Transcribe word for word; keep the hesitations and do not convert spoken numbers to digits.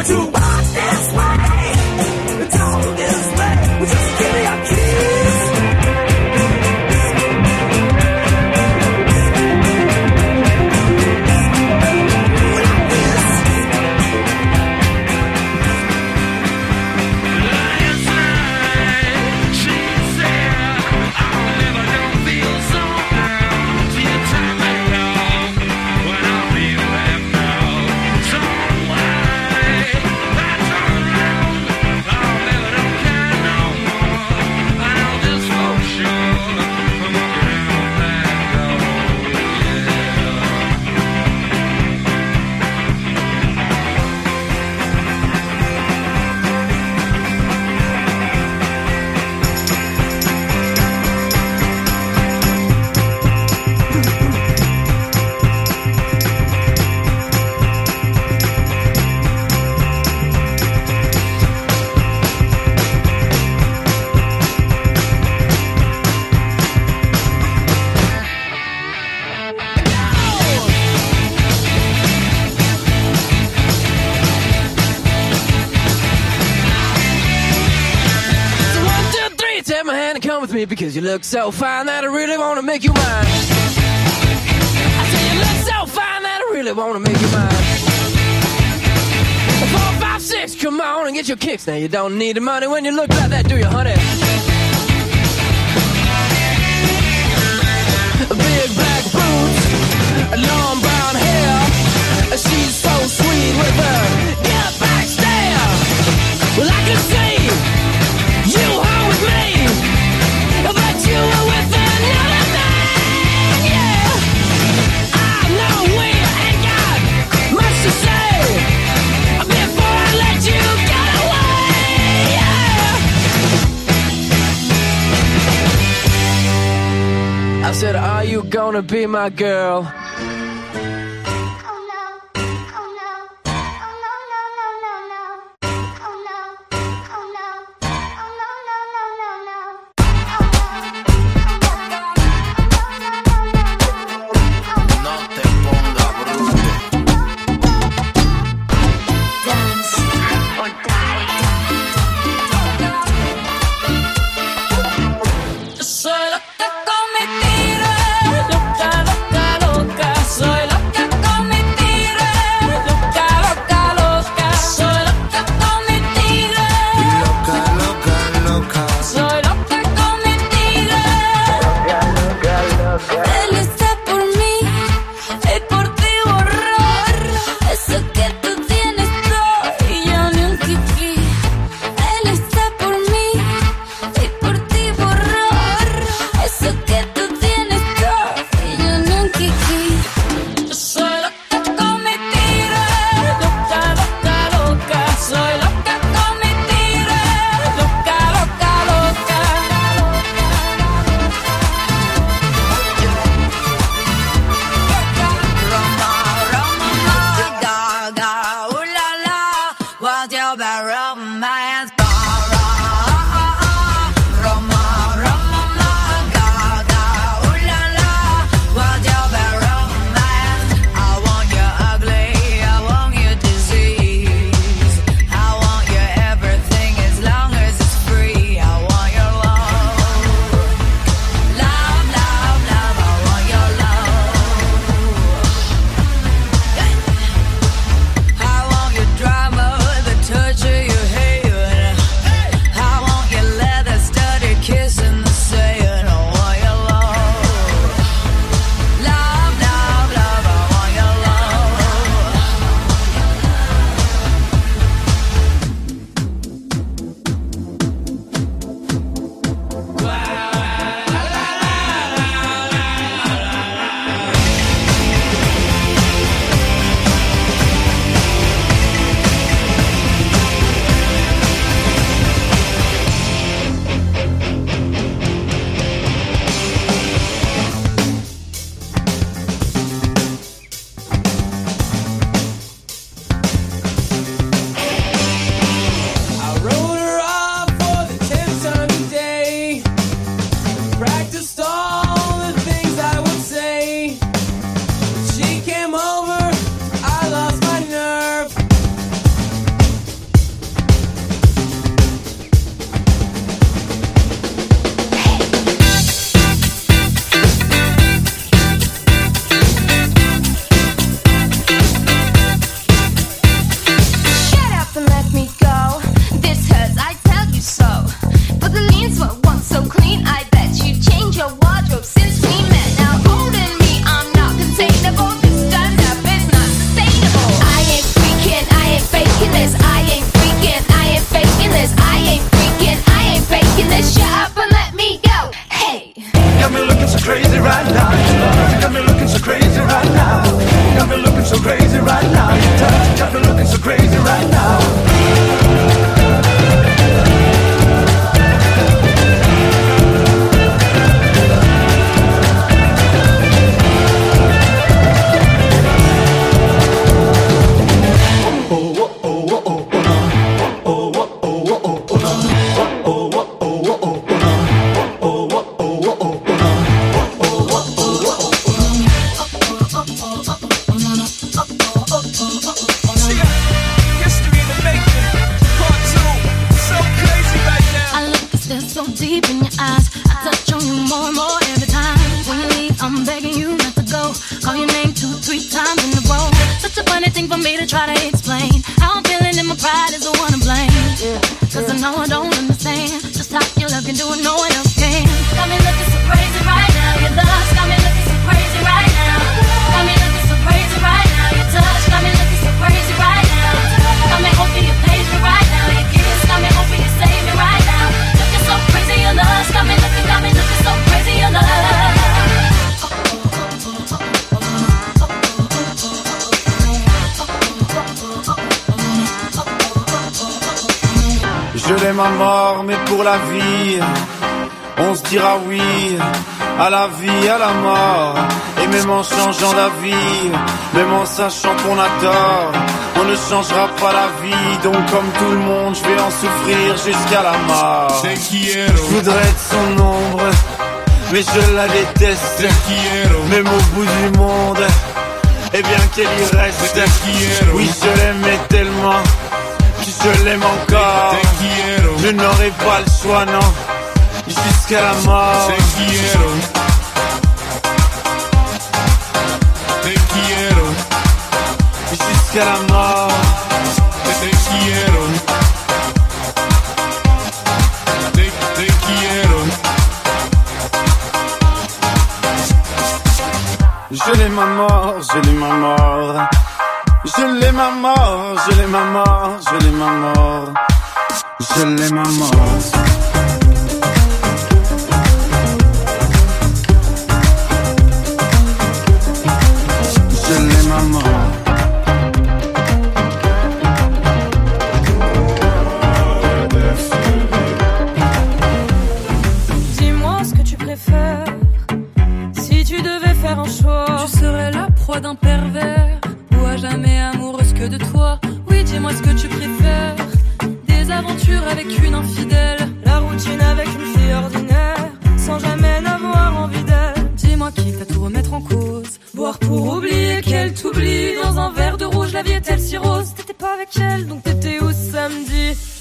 too hot this way. Don't this way. Well, just give me your keys. Because you look so fine that I really wanna make you mine. I say you look so fine that I really wanna make you mine. Four, five, six, come on and get your kicks. Now you don't need the money when you look like that, do you, honey? Big black boots, long brown hair. She's so sweet with her get back stare. Well, I can see you home with me. But you were with another man, yeah. I know we ain't got much to say before I let you get away, yeah. I said, are you gonna be my girl? Soy loca con mi tira, loca, loca, loca. no, I don't understand just how you love can do it, no one else can. Got me looking so crazy right now. Your love's got me looking so crazy right now. Got me looking so crazy right now. Your touch got me looking so crazy right now. Got me hoping you page me right now. Your kiss got me hoping you save me right now. Looking so crazy, your love's got me looking, got me looking so crazy, your love. Je l'aime à mort, mais pour la vie, on se dira oui à la vie, à la mort. Et même en changeant d'avis, même en sachant qu'on a tort, on ne changera pas la vie. Donc comme tout le monde, je vais en souffrir jusqu'à la mort. Je voudrais être son ombre, mais je la déteste. Même au bout du monde, et bien qu'elle y reste. Oui, je l'aimais tellement, je l'aime encore. Je n'aurai pas le choix, non, jusqu'à la mort. Jusqu'à la mort. Je l'aime à mort, je l'aime à mort. Je l'aime à mort, je l'aime à mort, je l'aime à mort. Je l'aime à mort. Je l'aime à mort. Dis-moi ce que tu préfères. Si tu devais faire un choix, tu serais la proie d'un pervers ou à jamais amoureuse que de toi. Oui, dis-moi ce que tu préfères. Des aventures avec une infidèle, la routine avec une fille ordinaire, sans jamais n'avoir envie d'elle. Dis-moi quitte à tout remettre en cause, boire pour oublier qu'elle t'oublie. Dans un verre de rouge, la vie est-elle si rose? T'étais pas avec elle, donc t'étais où samedi?